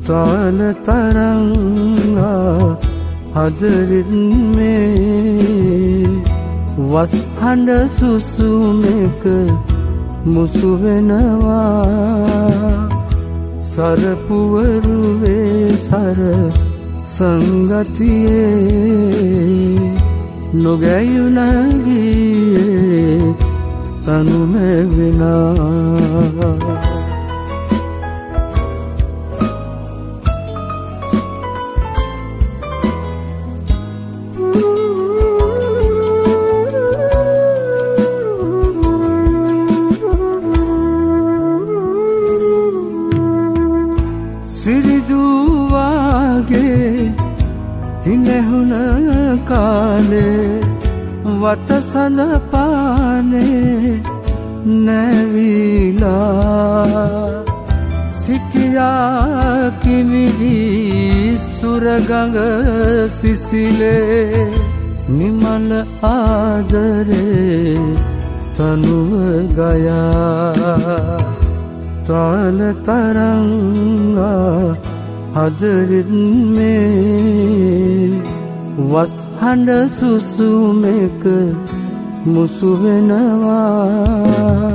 ताल तरंगा हदरित में वस हंड सुसुमेक मुसु वेනවා සරපුවරුවේ සර සංගතියේ නොගැයුණ ගියේ තනුම විනා සිරිදුවාගේ හිනෙහුණ කාලේ වත සඳ පානේ නැවිලා සිකියා කිමිදි සුරගඟ සිසිලේ නිමල ආදරේ තනුව ගයා ताल तरंगा हदरित में वस हंड सुसुमेक मुसु वेනවා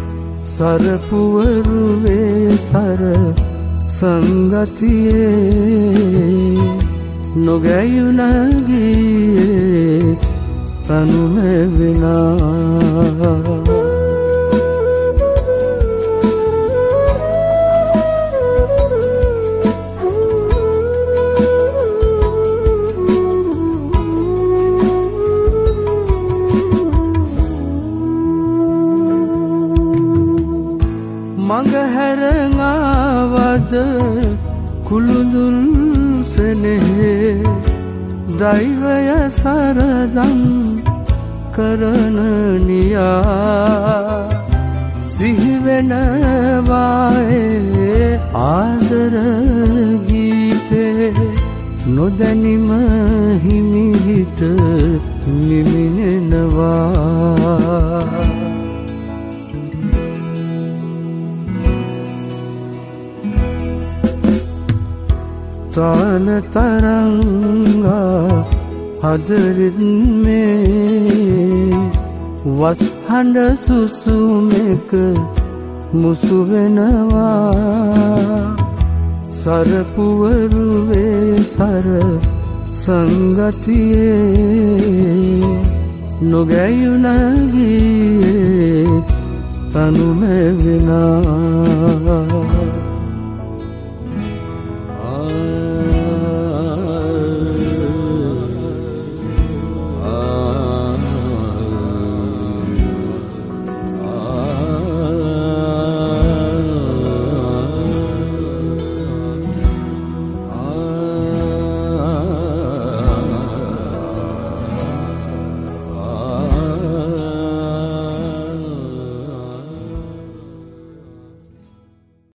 සරපුවරුවේ සර සංගතියේ නොගැයුණ ගියේ තනුම විනා මඟහැරඟාවද කුළුඳුල් සෙනෙහේ දෛවය සරදම් කරන නියා සිහිවෙනවායේ ආදර ගීතේ නොදැනිම හිමිහිට නිමිනෙනවා ताल तरंगा हदरित में वस हंड सुसुमेक मुसु वेනවා සරපුවරුවේ සර සංගතියේ නොගැයුණ ගියේ තනුම විනා